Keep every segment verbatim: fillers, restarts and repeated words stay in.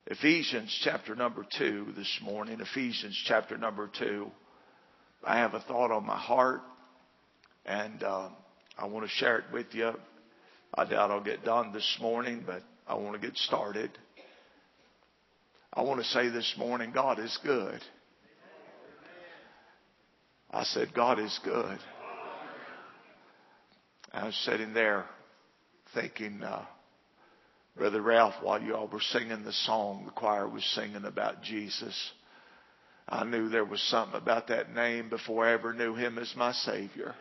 Ephesians chapter number two this morning. Ephesians chapter number two. I have a thought on my heart, and uh, I want to share it with you. I doubt I'll get done this morning, but I want to get started. I want to say this morning, God is good. I said, God is good. I was sitting there thinking, uh, Brother Ralph, while you all were singing the song, the choir was singing about Jesus. I knew there was something about that name before I ever knew Him as my Savior.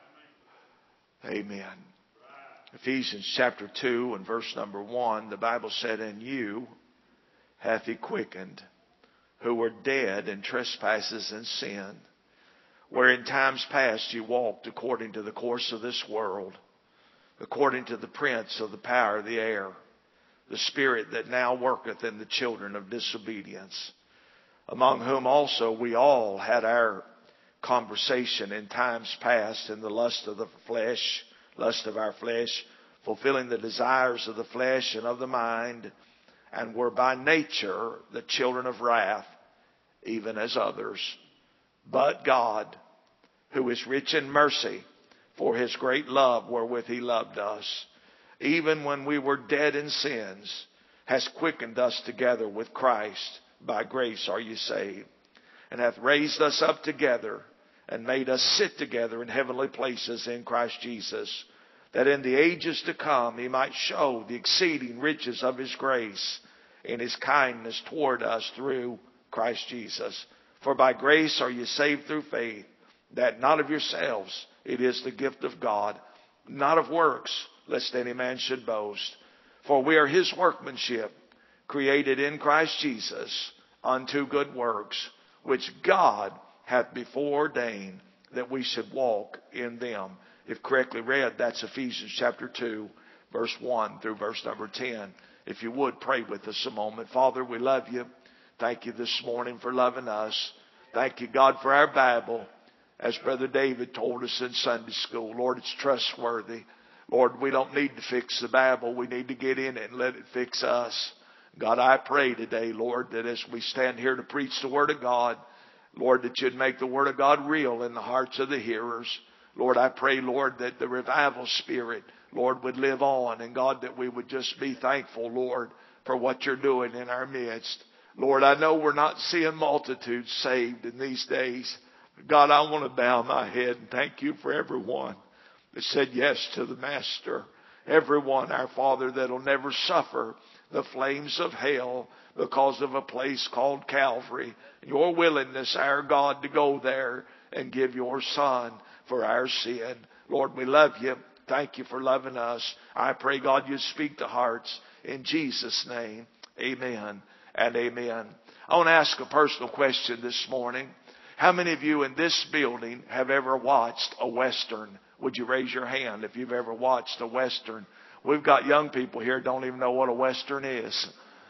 Amen. Ephesians chapter two and verse number one, the Bible said, "And you hath He quickened, who were dead in trespasses and sin, where in times past you walked according to the course of this world, according to the prince of the power of the air, the spirit that now worketh in the children of disobedience, among whom also we all had our conversation in times past in the lust of the flesh, lust of our flesh, fulfilling the desires of the flesh and of the mind, and were by nature the children of wrath, even as others. But God, who is rich in mercy, for His great love wherewith He loved us, even when we were dead in sins, has quickened us together with Christ. By grace are you saved, and hath raised us up together, and made us sit together in heavenly places in Christ Jesus, that in the ages to come He might show the exceeding riches of His grace in His kindness toward us through Christ Jesus. For by grace are you saved through faith, that not of yourselves, it is the gift of God, not of works, lest any man should boast. For we are His workmanship, created in Christ Jesus unto good works, which God hath before ordained that we should walk in them." If correctly read, that's Ephesians chapter two, verse one through verse number ten. If you would, pray with us a moment. Father, we love You. Thank You this morning for loving us. Thank You, God, for our Bible. As Brother David told us in Sunday school, Lord, it's trustworthy. Lord, we don't need to fix the Bible. We need to get in it and let it fix us. God, I pray today, Lord, that as we stand here to preach the Word of God, Lord, that You'd make the Word of God real in the hearts of the hearers. Lord, I pray, Lord, that the revival spirit, Lord, would live on. And God, that we would just be thankful, Lord, for what You're doing in our midst. Lord, I know we're not seeing multitudes saved in these days. God, I want to bow my head and thank You for everyone that said yes to the Master. Everyone, our Father, that'll never suffer the flames of hell because of a place called Calvary. Your willingness, our God, to go there and give Your Son for our sin. Lord, we love You. Thank You for loving us. I pray, God, You speak to hearts in Jesus' name. Amen and amen. I want to ask a personal question this morning. How many of you in this building have ever watched a Western? Would you raise your hand if you've ever watched a Western? We've got young people here who don't even know what a Western is.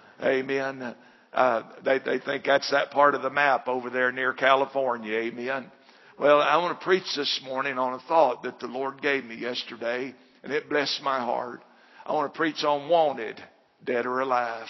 Amen. Uh, they, they think that's that part of the map over there near California. Amen. Well, I want to preach this morning on a thought that the Lord gave me yesterday, and it blessed my heart. I want to preach on Wanted, Dead or Alive.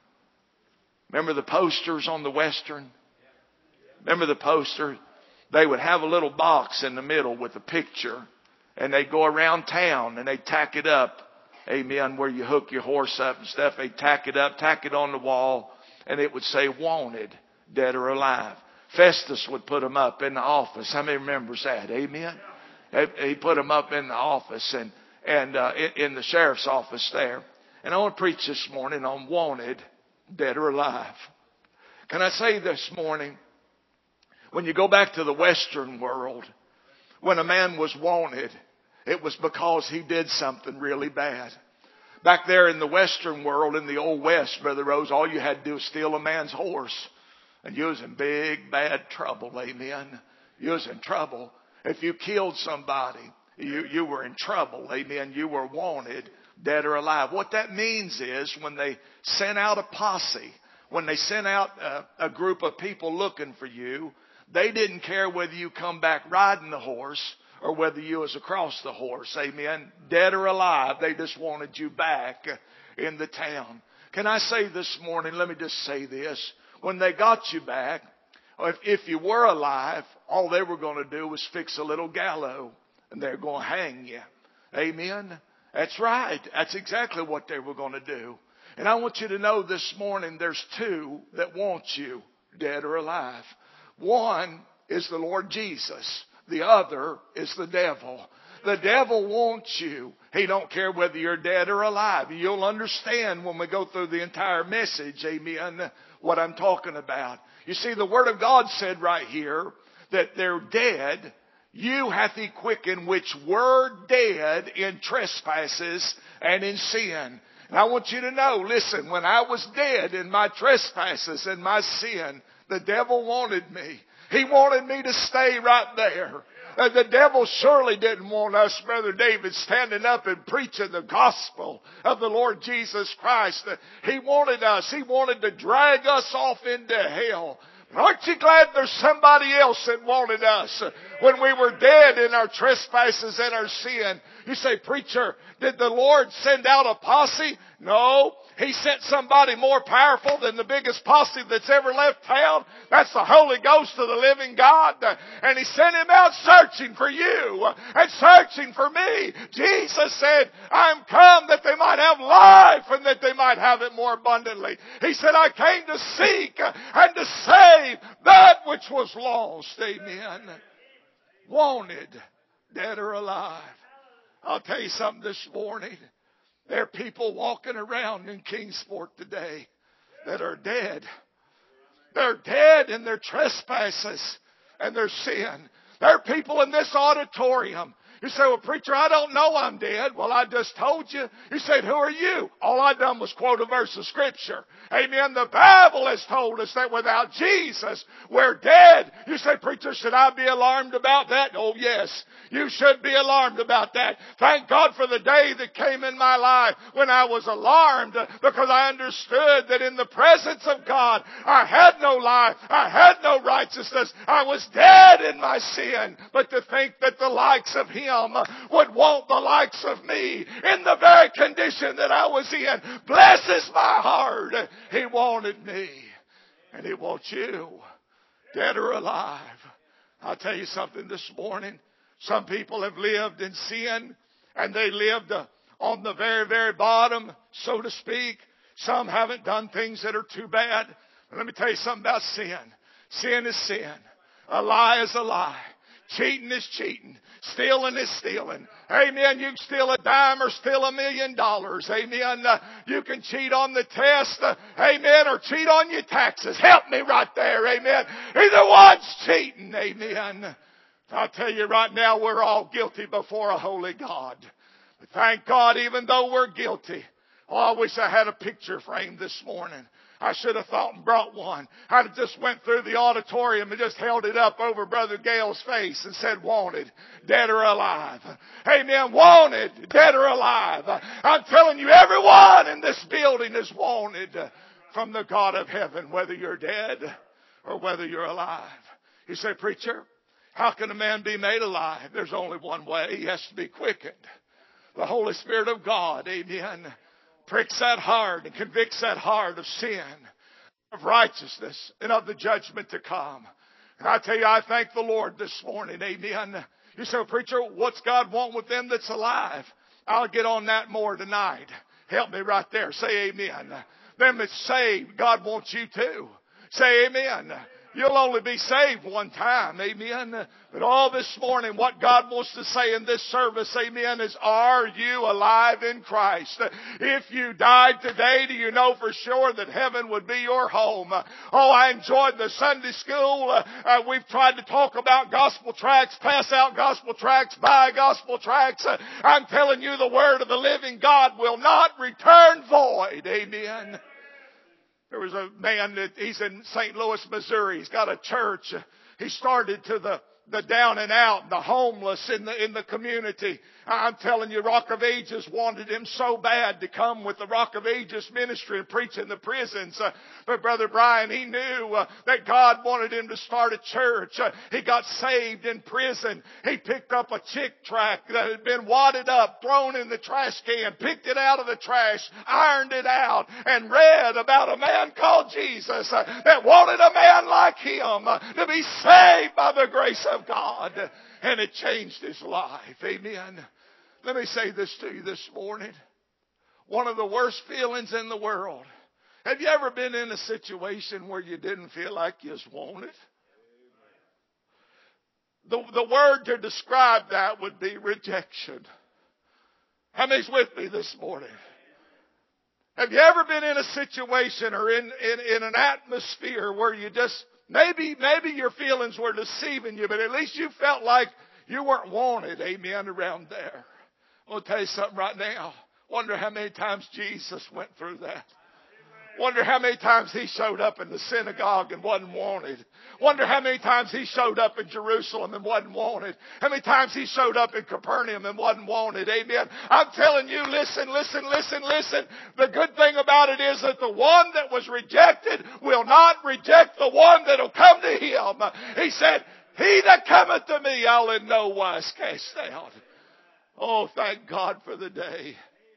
Remember the posters on the Western? Remember the poster? They would have a little box in the middle with a picture, and they'd go around town and they'd tack it up. Amen. Where you hook your horse up and stuff. They'd tack it up, tack it on the wall, and it would say Wanted, Dead or Alive. Festus would put them up in the office. How many remembers that? Amen. He put them up in the office and, and uh, in the sheriff's office there. And I want to preach this morning on Wanted, Dead or Alive. Can I say this morning, when you go back to the Western world, when a man was wanted, it was because he did something really bad. Back there in the Western world, in the Old West, Brother Rose, all you had to do was steal a man's horse. And you was in big, bad trouble, amen. You was in trouble. If you killed somebody, you, you were in trouble, amen. You were wanted, dead or alive. What that means is when they sent out a posse, when they sent out a, a group of people looking for you, they didn't care whether you come back riding the horse or whether you was across the horse. Amen. Dead or alive, they just wanted you back in the town. Can I say this morning, let me just say this. When they got you back, if, if you were alive, all they were going to do was fix a little gallows and they're going to hang you. Amen? That's right. That's exactly what they were going to do. And I want you to know this morning there's two that want you, dead or alive. One is the Lord Jesus. The other is the devil. The devil wants you. He don't care whether you're dead or alive. You'll understand when we go through the entire message, amen, what I'm talking about. You see, the Word of God said right here that they're dead. You hath he quickened which were dead in trespasses and in sin. And I want you to know, listen, when I was dead in my trespasses and my sin, the devil wanted me. He wanted me to stay right there. Uh, the devil surely didn't want us, Brother David, standing up and preaching the gospel of the Lord Jesus Christ. Uh, he wanted us. He wanted to drag us off into hell. Aren't you glad there's somebody else that wanted us when we were dead in our trespasses and our sin? You say, preacher, did the Lord send out a posse? No. He sent somebody more powerful than the biggest posse that's ever left town. That's the Holy Ghost of the living God. And He sent Him out searching for you and searching for me. Jesus said, I'm come that they might have life and that they might have it more abundantly. He said, I came to seek and to save that which was lost. Amen. Wanted, dead or alive. I'll tell you something this morning. There are people walking around in Kingsport today that are dead. They're dead in their trespasses and their sin. There are people in this auditorium. You say, well, preacher, I don't know I'm dead. Well, I just told you. You said, who are you? All I done was quote a verse of Scripture. Amen. The Bible has told us that without Jesus, we're dead. You say, preacher, should I be alarmed about that? Oh, yes. You should be alarmed about that. Thank God for the day that came in my life when I was alarmed because I understood that in the presence of God, I had no life. I had no righteousness. I was dead in my sin. But to think that the likes of Him would want the likes of me in the very condition that I was in blesses my heart. He wanted me, and He wants you, dead or alive. I'll tell you something this morning. Some people have lived in sin, and they lived uh, on the very, very bottom, so to speak. Some haven't done things that are too bad. But let me tell you something about sin. Sin is sin. A lie is a lie. Cheating is cheating. Stealing is stealing. Amen. You can steal a dime or steal a million dollars. Amen. Uh, you can cheat on the test. Uh, amen. Or cheat on your taxes. Help me right there. Amen. Either one's cheating. Amen. I'll tell you right now, we're all guilty before a holy God. But thank God, even though we're guilty. Oh, I wish I had a picture frame this morning. I should have thought and brought one. I'd have just went through the auditorium and just held it up over Brother Gale's face and said, wanted, dead or alive. Amen. Wanted, dead or alive. I'm telling you, everyone in this building is wanted from the God of heaven, whether you're dead or whether you're alive. You say, preacher, how can a man be made alive? There's only one way. He has to be quickened. The Holy Spirit of God, amen, pricks that heart and convicts that heart of sin, of righteousness, and of the judgment to come. And I tell you, I thank the Lord this morning, amen. You say, well, preacher, what's God want with them that's alive? I'll get on that more tonight. Help me right there. Say amen. Them that's saved, God wants you too. Say amen. You'll only be saved one time. Amen. But all this morning, what God wants to say in this service, amen, is, are you alive in Christ? If you died today, do you know for sure that heaven would be your home? Oh, I enjoyed the Sunday school. Uh, uh, we've tried to talk about gospel tracts, pass out gospel tracts, buy gospel tracts. Uh, I'm telling you, the word of the living God will not return void. Amen. There was a man that he's in Saint Louis, Missouri. He's got a church. He started to the the down and out, the homeless in the, in the community. I'm telling you, Rock of Ages wanted him so bad to come with the Rock of Ages ministry and preach in the prisons. Uh, but Brother Brian, he knew uh, that God wanted him to start a church. Uh, he got saved in prison. He picked up a chick tract that had been wadded up, thrown in the trash can, picked it out of the trash, ironed it out, and read about a man called Jesus uh, that wanted a man like him uh, to be saved by the grace of God. And it changed his life. Amen. Let me say this to you this morning. One of the worst feelings in the world. Have you ever been in a situation where you didn't feel like you was wanted? The, the word to describe that would be rejection. How many's with me this morning? Have you ever been in a situation or in, in, in an atmosphere where you just, maybe, maybe your feelings were deceiving you, but at least you felt like you weren't wanted, amen, around there. I'm going to tell you something right now. Wonder how many times Jesus went through that. Wonder how many times he showed up in the synagogue and wasn't wanted. Wonder how many times he showed up in Jerusalem and wasn't wanted. How many times he showed up in Capernaum and wasn't wanted. Amen. I'm telling you, listen, listen, listen, listen. The good thing about it is that the one that was rejected will not reject the one that will come to him. He said, he that cometh to me, I'll in no wise cast out. Oh, thank God for the day.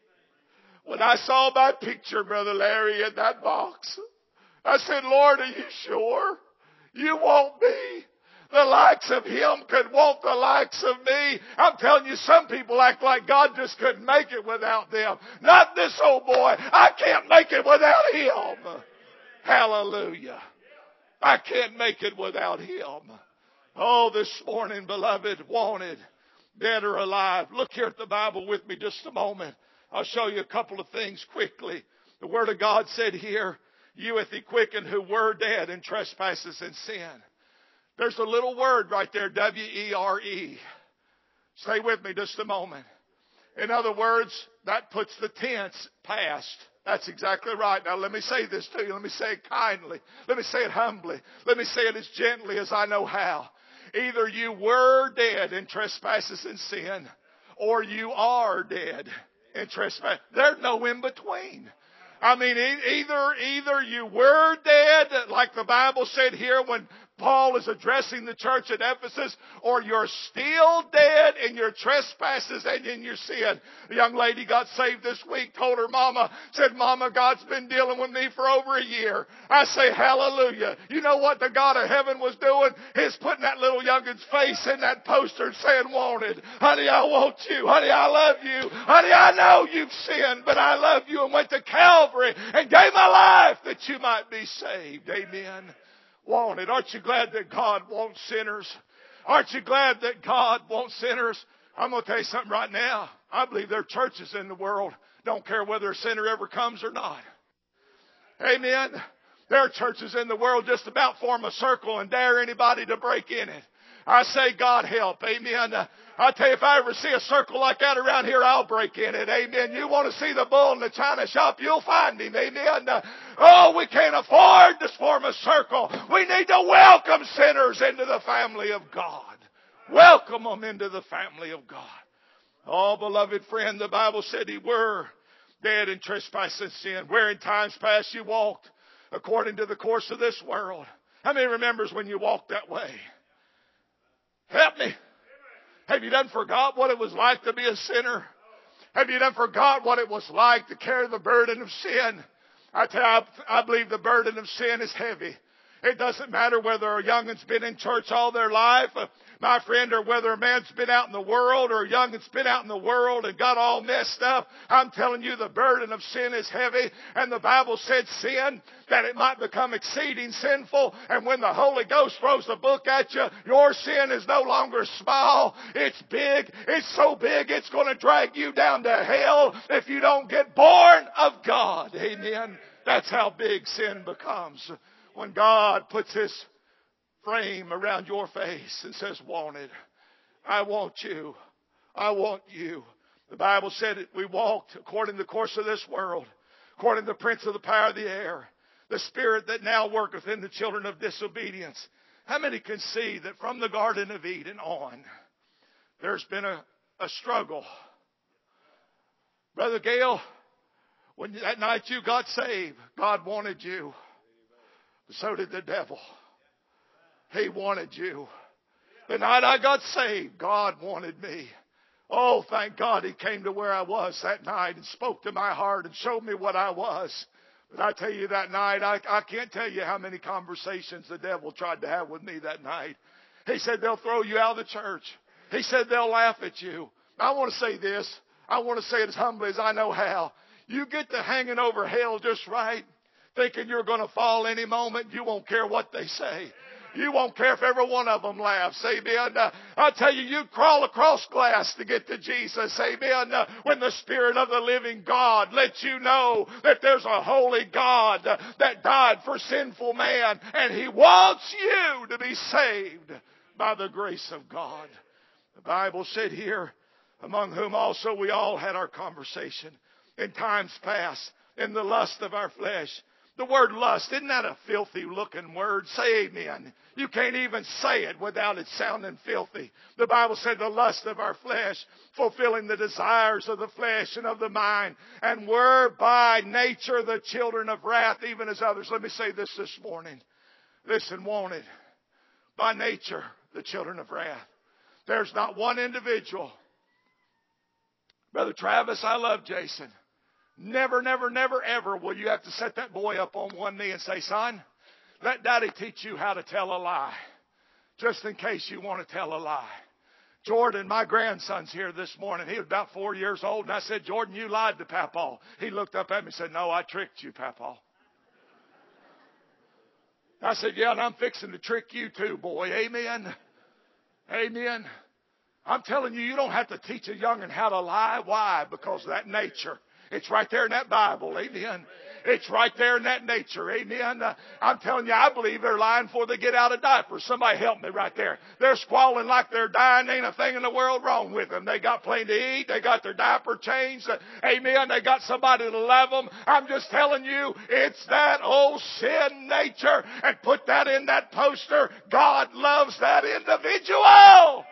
When I saw my picture, Brother Larry, in that box, I said, Lord, are you sure you want me? The likes of him could want the likes of me. I'm telling you, some people act like God just couldn't make it without them. Not this old boy. I can't make it without him. Hallelujah. I can't make it without him. Oh, this morning, beloved, wanted, dead or alive. Look here at the Bible with me just a moment. I'll show you a couple of things quickly. The Word of God said here, you hath he quickened who were dead in trespasses and sin. There's a little word right there, W E R E. Stay with me just a moment. In other words, that puts the tense past. That's exactly right. Now let me say this to you. Let me say it kindly. Let me say it humbly. Let me say it as gently as I know how. Either you were dead in trespasses and sin, or you are dead in trespass. There's no in between. I mean, either, either you were dead, like the Bible said here when Paul is addressing the church at Ephesus, or you're still dead in your trespasses and in your sin. A young lady got saved this week, told her mama, said, Mama, God's been dealing with me for over a year. I say, hallelujah. You know what the God of heaven was doing? He's putting that little youngin's face in that poster and saying, wanted. Honey, I want you. Honey, I love you. Honey, I know you've sinned, but I love you, and went to Calvary and gave my life that you might be saved. Amen. Wanted. Aren't you glad that God wants sinners? Aren't you glad that God wants sinners? I'm going to tell you something right now. I believe there are churches in the world don't care whether a sinner ever comes or not. Amen. There are churches in the world just about form a circle and dare anybody to break in it. I say, God help. Amen. Uh, I tell you, if I ever see a circle like that around here, I'll break in it. Amen. You want to see the bull in the china shop, you'll find him. Amen. Uh, oh, we can't afford to form a circle. We need to welcome sinners into the family of God. Welcome them into the family of God. Oh, beloved friend, the Bible said he were dead in trespass and sin, where in times past you walked according to the course of this world. How many remembers when you walked that way? Help me. Have you done forgot what it was like to be a sinner? Have you done forgot what it was like to carry the burden of sin? I tell you, I, I believe the burden of sin is heavy. It doesn't matter whether a youngin's been in church all their life, uh, my friend, or whether a man's been out in the world or a youngin's been out in the world and got all messed up. I'm telling you, the burden of sin is heavy. And the Bible said sin, that it might become exceeding sinful. And when the Holy Ghost throws the book at you, your sin is no longer small. It's big. It's so big it's going to drag you down to hell if you don't get born of God. Amen. That's how big sin becomes. When God puts His frame around your face and says, wanted. I want you. I want you. The Bible said that we walked according to the course of this world, according to the prince of the power of the air, the spirit that now worketh in the children of disobedience. How many can see that from the Garden of Eden on, there's been a, a struggle? Brother Gale, when that night you got saved, God wanted you. So did the devil. He wanted you. The night I got saved, God wanted me. Oh, thank God He came to where I was that night and spoke to my heart and showed me what I was. But I tell you that night, I, I can't tell you how many conversations the devil tried to have with me that night. He said they'll throw you out of the church. He said they'll laugh at you. I want to say this. I want to say it as humbly as I know how. You get to hanging over hell just right, thinking you're going to fall any moment. You won't care what they say. You won't care if every one of them laughs. Amen. Uh, I tell you, you'd crawl across glass to get to Jesus. Amen. Uh, when the Spirit of the living God lets you know that there's a holy God uh, that died for sinful man, and He wants you to be saved by the grace of God. The Bible said here, among whom also we all had our conversation in times past, in the lust of our flesh. The word lust, isn't that a filthy looking word? Say amen. You can't even say it without it sounding filthy. The Bible said the lust of our flesh, fulfilling the desires of the flesh and of the mind, and were by nature the children of wrath, even as others. Let me say this this morning. Listen, wanted. By nature, the children of wrath. There's not one individual. Brother Travis, I love Jason. Never, never, never, ever will you have to set that boy up on one knee and say, son, let Daddy teach you how to tell a lie. Just in case you want to tell a lie. Jordan, my grandson's here this morning. He was about four years old. And I said, Jordan, you lied to Papa. He looked up at me and said, no, I tricked you, Papa. I said, yeah, and I'm fixing to trick you too, boy. Amen. Amen. I'm telling you, you don't have to teach a young'un how to lie. Why? Because of that nature. It's right there in that Bible. Amen. It's right there in that nature. Amen. Uh, I'm telling you, I believe they're lying before they get out of diapers. Somebody help me right there. They're squalling like they're dying. Ain't a thing in the world wrong with them. They got plenty to eat. They got their diaper changed. Uh, amen. They got somebody to love them. I'm just telling you, it's that old sin nature. And put that in that poster. God loves that individual.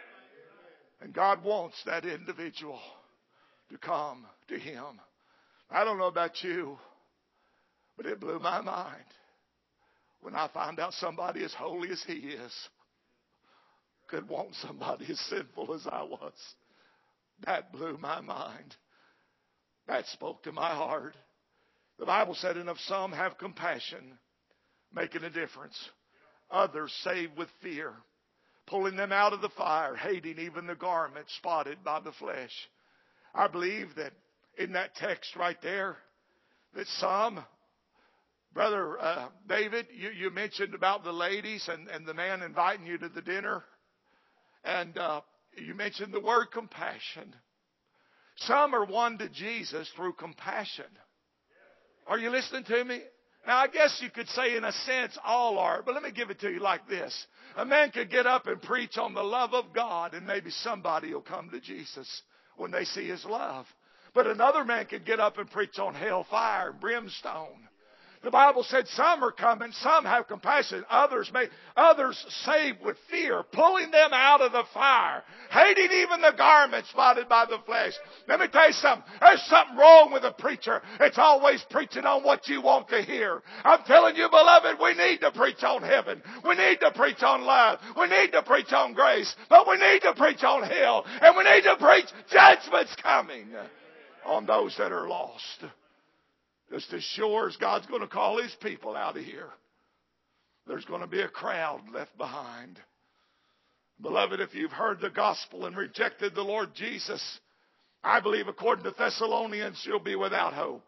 And God wants that individual to come to Him. I don't know about you, but it blew my mind when I found out somebody as holy as He is could want somebody as sinful as I was. That blew my mind. That spoke to my heart. The Bible said, and of some have compassion, making a difference. Others saved with fear, pulling them out of the fire, hating even the garment spotted by the flesh. I believe that in that text right there, that some, Brother uh, David, you, you mentioned about the ladies and, and the man inviting you to the dinner. And uh, you mentioned the word compassion. Some are won to Jesus through compassion. Are you listening to me? Now, I guess you could say in a sense all are, but let me give it to you like this. A man could get up and preach on the love of God, and maybe somebody will come to Jesus when they see His love. But another man could get up and preach on hellfire and brimstone. The Bible said some are coming, some have compassion, others may, others saved with fear, pulling them out of the fire, hating even the garment spotted by the flesh. Let me tell you something. There's something wrong with a preacher. It's always preaching on what you want to hear. I'm telling you, beloved, we need to preach on heaven. We need to preach on love. We need to preach on grace. But we need to preach on hell. And we need to preach judgment's coming on those that are lost. Just as sure as God's going to call His people out of here, there's going to be a crowd left behind. Beloved, if you've heard the gospel and rejected the Lord Jesus, I believe according to Thessalonians, you'll be without hope.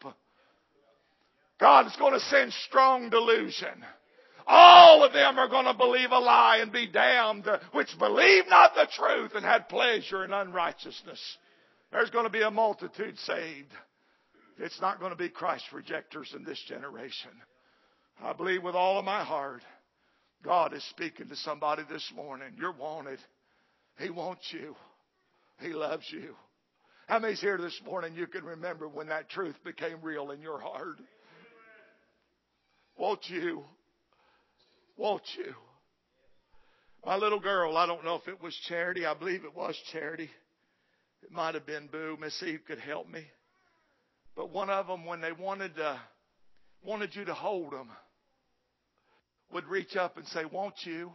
God is going to send strong delusion. All of them are going to believe a lie and be damned, which believe not the truth and had pleasure in unrighteousness. There's going to be a multitude saved. It's not going to be Christ rejectors in this generation. I believe with all of my heart, God is speaking to somebody this morning. You're wanted. He wants you. He loves you. How many's here this morning you can remember when that truth became real in your heart? Won't you? Won't you? My little girl, I don't know if it was Charity. I believe it was Charity. It might have been Boo. Miss Eve could help me. But one of them, when they wanted to, wanted you to hold them, would reach up and say, "Won't you?"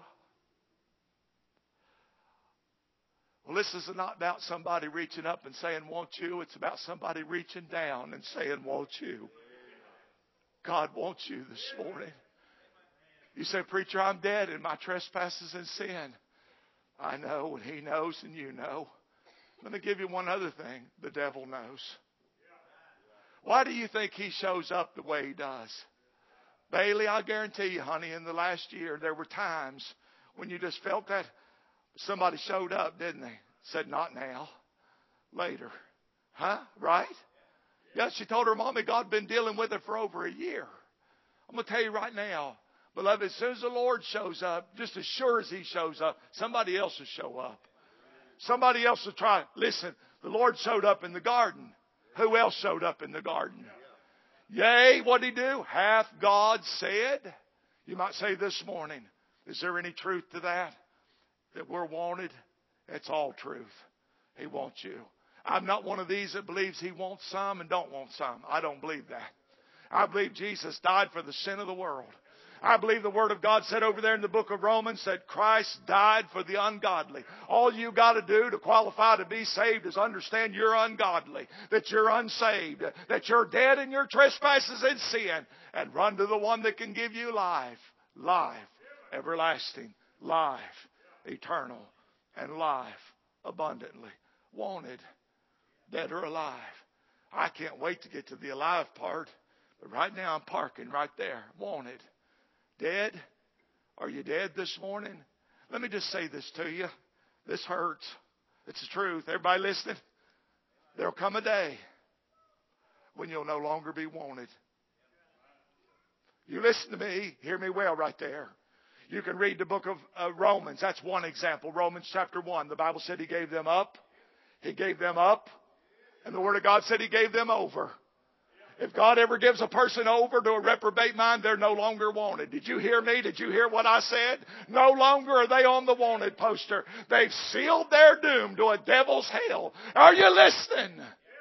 Well, this is not about somebody reaching up and saying, "Won't you?" It's about somebody reaching down and saying, "Won't you?" God wants you this morning. You say, "Preacher, I'm dead in my trespasses and sin." I know, and He knows, and you know. Let me give you one other thing. The devil knows. Why do you think he shows up the way he does? Bailey, I guarantee you, honey, in the last year, there were times when you just felt that somebody showed up, didn't they? Said, "Not now. Later." Huh? Right? Yeah, she told her mommy God had been dealing with her for over a year. I'm going to tell you right now, beloved, as soon as the Lord shows up, just as sure as He shows up, somebody else will show up. Somebody else will try. Listen, the Lord showed up in the garden. Who else showed up in the garden? Yea, what did He do? Hath God said? You might say this morning, is there any truth to that? That we're wanted? It's all truth. He wants you. I'm not one of these that believes He wants some and don't want some. I don't believe that. I believe Jesus died for the sin of the world. I believe the Word of God said over there in the book of Romans that Christ died for the ungodly. All you got to do to qualify to be saved is understand you're ungodly, that you're unsaved, that you're dead in your trespasses and sin, and run to the one that can give you life, life, everlasting, life, eternal, and life abundantly. Wanted, dead or alive. I can't wait to get to the alive part, but right now I'm parking right there. Wanted. Dead? Are you dead this morning? Let me just say this to you. This hurts. It's the truth. Everybody listening? There'll come a day when you'll no longer be wanted. You listen to me. Hear me well right there. You can read the book of uh, Romans. That's one example. Romans chapter one. The Bible said He gave them up. He gave them up. And the Word of God said He gave them over. If God ever gives a person over to a reprobate mind, they're no longer wanted. Did you hear me? Did you hear what I said? No longer are they on the wanted poster. They've sealed their doom to a devil's hell. Are you listening?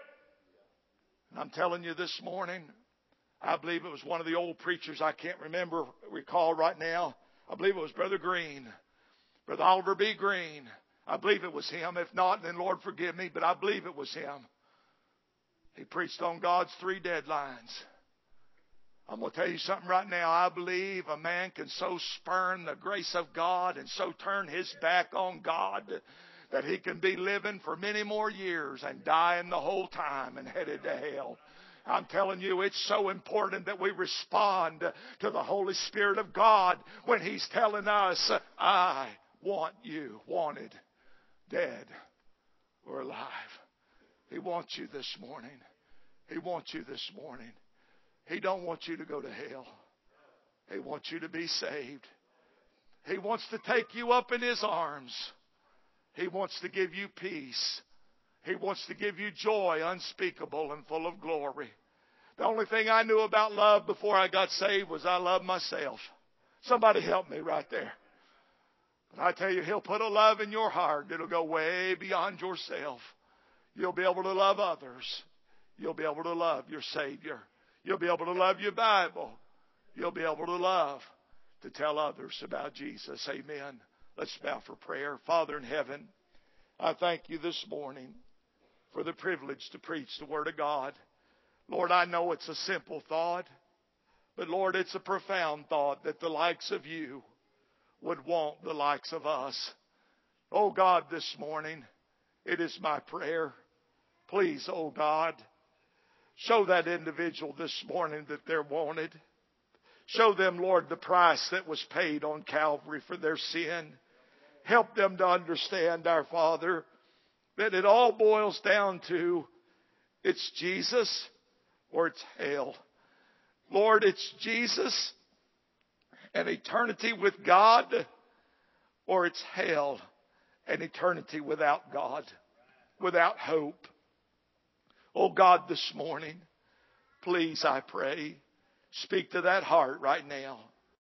And I'm telling you this morning, I believe it was one of the old preachers, I can't remember, recall right now. I believe it was Brother Green, Brother Oliver B. Green. I believe it was him. If not, then Lord forgive me, but I believe it was him. He preached on God's three deadlines. I'm going to tell you something right now. I believe a man can so spurn the grace of God and so turn his back on God that he can be living for many more years and dying the whole time and headed to hell. I'm telling you, it's so important that we respond to the Holy Spirit of God when He's telling us, I want you, wanted, dead, or alive. He wants you this morning. He wants you this morning. He don't want you to go to hell. He wants you to be saved. He wants to take you up in His arms. He wants to give you peace. He wants to give you joy unspeakable and full of glory. The only thing I knew about love before I got saved was I loved myself. Somebody help me right there. But I tell you, He'll put a love in your heart that'll go way beyond yourself. You'll be able to love others. You'll be able to love your Savior. You'll be able to love your Bible. You'll be able to love to tell others about Jesus. Amen. Let's bow for prayer. Father in heaven, I thank You this morning for the privilege to preach the Word of God. Lord, I know it's a simple thought, but Lord, it's a profound thought that the likes of You would want the likes of us. Oh God, this morning, it is my prayer. Please, oh God, show that individual this morning that they're wanted. Show them, Lord, the price that was paid on Calvary for their sin. Help them to understand, our Father, that it all boils down to it's Jesus or it's hell. Lord, it's Jesus and eternity with God, or it's hell and eternity without God, without hope. Oh God, this morning, please, I pray, speak to that heart right now.